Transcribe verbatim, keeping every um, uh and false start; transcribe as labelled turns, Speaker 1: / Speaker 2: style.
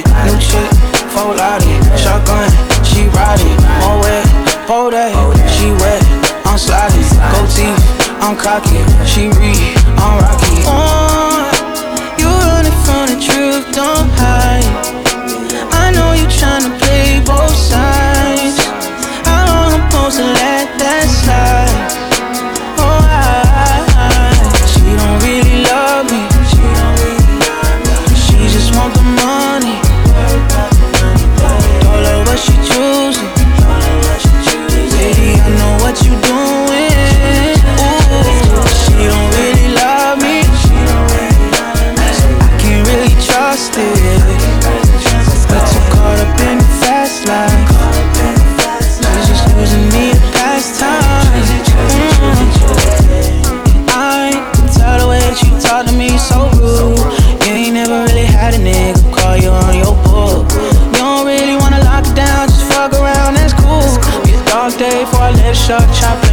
Speaker 1: New chick, full lottie, shotgun, she riding. More wet, bold day, she wet, I'm sliding. Gold teeth, I'm cocky, she read, I'm rocky. Oh, you running from the truth, don't hide. I know you tryna play both sides. How long I'm supposed to let that slide? Oh, I, I, she don't really love me. She don't really love me. She just want the money. Don't love what she choosing. Baby, I know what you doing. Ooh, she don't really love me. So I can't really trust it. But too caught up in the fast life. She's just losing me at past time. Mm. I can tell the way that you talk to me so rude. You ain't never really had a nigga call you on your book. You don't really wanna lock it down, just fuck around, that's cool. Be a dog day before I let shot chop